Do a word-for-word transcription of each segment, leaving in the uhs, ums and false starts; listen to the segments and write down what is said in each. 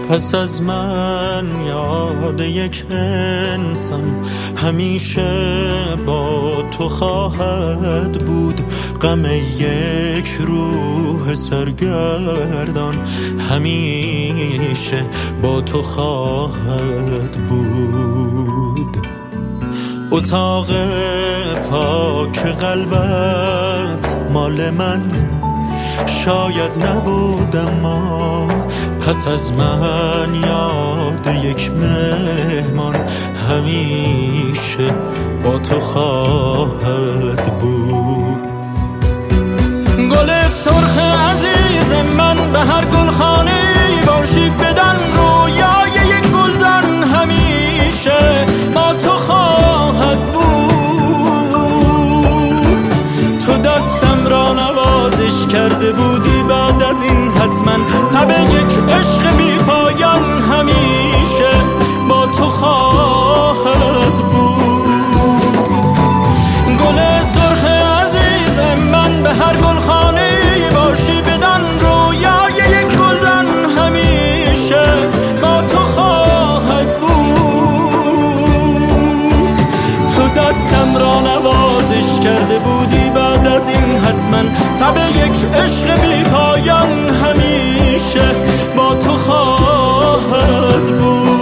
پس از من یاد یک انسان همیشه با تو خواهد بود. غم یک روح سرگردان همیشه با تو خواهد بود. اتاق پاک قلبت مال من شاید نبود، اما پس از من یاد یک مهمان همیشه با تو خواهد بود. گل سرخ عزیز من به هر گلخانه باشی بدن رویای یک گلدان همیشه با تو خواهد بود. تو دستم را نوازش کرده بودی، بعد از این حتما تب یک عشق بی پایان همیشه با تو خواهد بود. گل سرخ عزیز من به هر گلخانه باشی بدن رویای یک گلدان همیشه با تو خواهد بود. تو دستم را نوازش کرده بودی، بعد از این حتما تب یک عشق بی پایان همیشه با تو خواهد بود.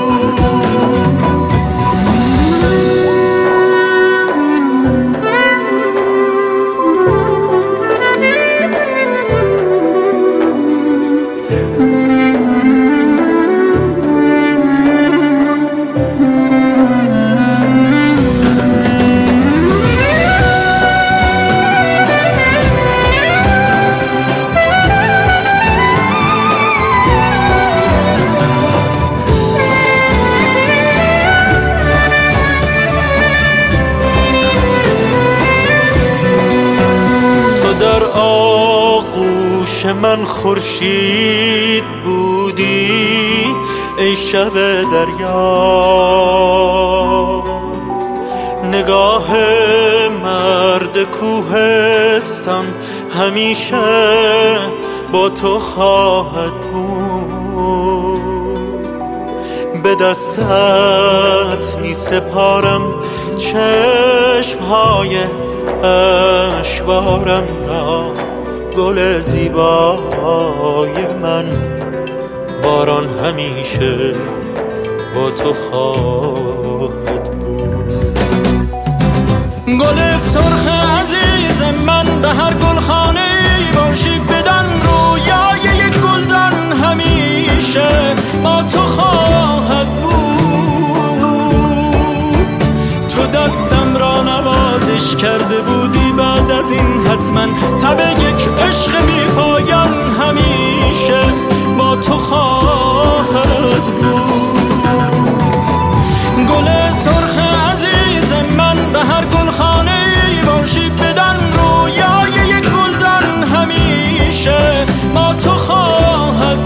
آغوش من خورشید بودی ای شب دریا، نگاه مرد کوهستان همیشه با تو خواهد بود. به دستت می سپارم چشمهای اشبارم را، گل زیبای من باران همیشه با تو خواهد بود. گل سرخ عزیز من به هر گلخانه باشی بدن رویای یک گلدان همیشه با تو خواهد بود. تو دستم را نوازش کرده بودی، بعد از این حتما تب یک عشق بی پایان همیشه با تو خواهد بود. گل سرخ عزیز من به هر گلخانه باشی بدن رویای یک گلدان همیشه با تو خواهد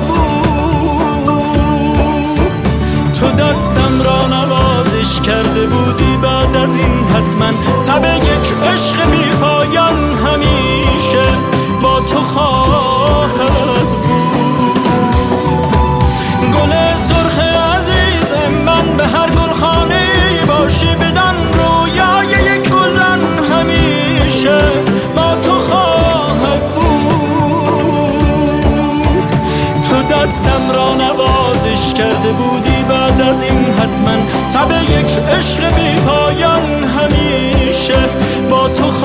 بود. تو دستم را نوازش کرده بودی، بعد از این حتما تب یک عشق بی پایان همیشه با تو خواهد بود. گل سرخ عزیز من به هر گلخانه باشی بدن رویای یک گلدان همیشه با تو خواهد بود. تو دستم را نوازش کرده بودی، بعد از این حتما تب یک عشق بی پایان همیشه با تو